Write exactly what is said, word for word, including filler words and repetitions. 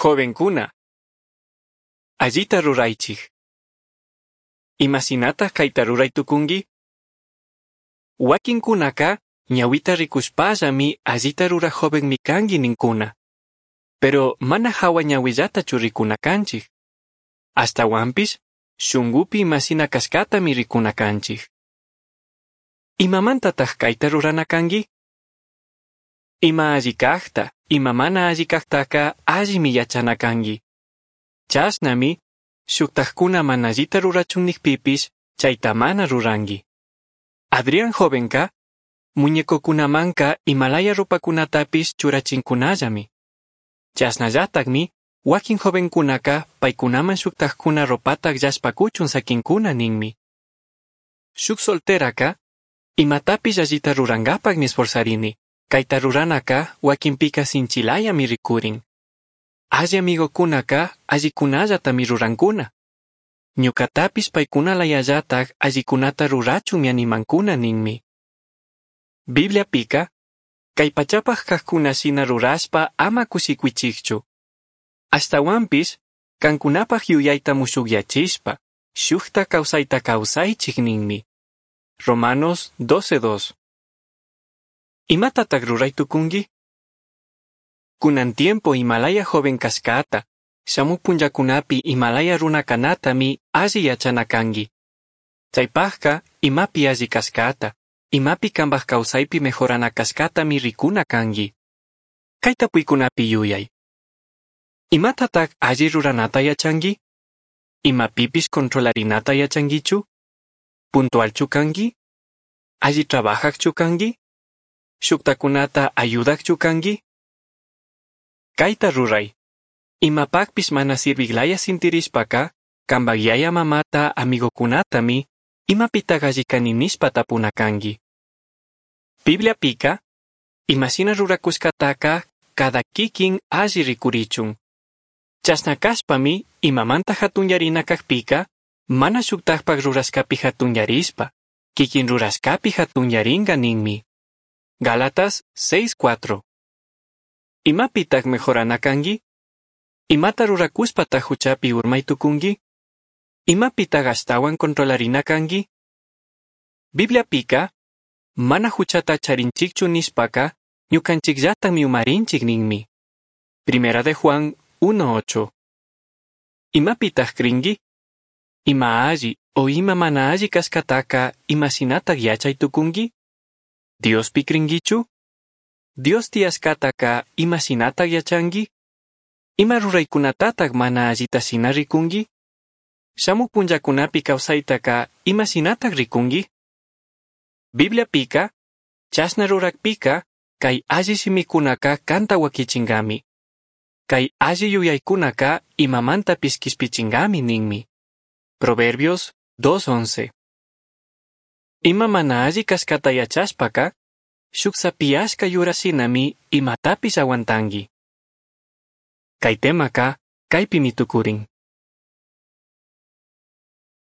Jovenkuna, allita ruraychik. Imasinata kayta ruraytukungi? Wakinkunaka ñawita rikushpallami allita rura jovenmi kangi ninkuna. Pero mana hawa ñawillatachu rikunakanchik. Astawanpish shungupi imasina kaskatami rikunakanchik. Imamantataq kayta rurana kangi? Ima alli kaqta, ima mana alli kaqtaqa allimi yachana kangi. Chasnami, shuktaqkuna mana allita rurachunnikpipish chayta mana rurangi. Adrián jovenka, muñecokunamanka Himalaya rupakunatapish churachinkunallami. Chasnallatakmi, wakin jovenkunaka paykunaman shuktaqkuna ropataq llashpakuchun sakinkuna ninmi. Shuk solteraka, imatapish allita rurangapak nisforzarini, kayta ruranaka wakinpika sinchilayami rikurin. Alli amigokunaka allikunallatami rurankuna. Ñukatapish paykunalayallataq allikunata rurachunmi animankuna ninmi. Bibliapika, kay pachapaq kaqkuna shina ruraspa ama kusikwichikchu. Astawanpish, kankunapaq yuyayta mushukyachishpa, shukta kawsayta kawsaychik ninmi. Romanos doce dos. Imatataq ruraytukungi? Kunan tiempo Himalaya joven kaskata, shamuk punllakunapi Himalaya runakanatami alli yachana kangi. Chaypaqqa imapi alli kaskata, imapi kanbaq kawsaypi mejorana kaskatami rikuna kangi. Kayta puykunapi yuyay. Imatataq alli ruranata yachangi? Imapipish controlarinata yachangichu? Puntualchu kangi? Alli trabajaqchu kangi? Shuktakunata ayudaqchu kangi? Kayta ruray. Imapaqpish mana sirviglaya sintirishpaka, kanbagyaya mamata amigokunatami, imapitaq alli kani nishpa tapuna kangi. Bibliapika, imashina rurakushkataqa cada kikin alli rikurichun. Chasna kashpami imamanta hatunyarina kaqpika, mana shuktaqpaq ruraskapi hatunyarishpa, kikin ruraskapi hatunyaringa ninmi. Gálatas seis cuatro. Imapitaq mejorana kangi? Imata rurakuspataq huchapi urmaytukungi? Imapitaq astawan controlarina kangi? Bibliapika, mana huchata charinchikchu nishpaka, ñukanchikllatami umarinchik ninmi. Primera de Juan uno ocho. Imapitaq kringi? Ima alli o ima mana alli kaskataqa imasinataq yachaytukungi? Diospi kringichu? Dios tiaskataqa imasinataq yachangi? Ima ruraykunatataq mana allita sina rikungi? Shamuk punllakunapi kawsaytaqa imasinataq rikungi? Bibliapika, chasna rurakpika, kay alli simikunaka kanta wakichingami. Kay alli yuyaykunaka imamanta piskispichingami ninmi. Proverbios dos once. Ima mana alli kaskata yachashpaka, shuk sapiyashka yurasinami imatapish awantangi. Kay temaka, kaypi mitukurin.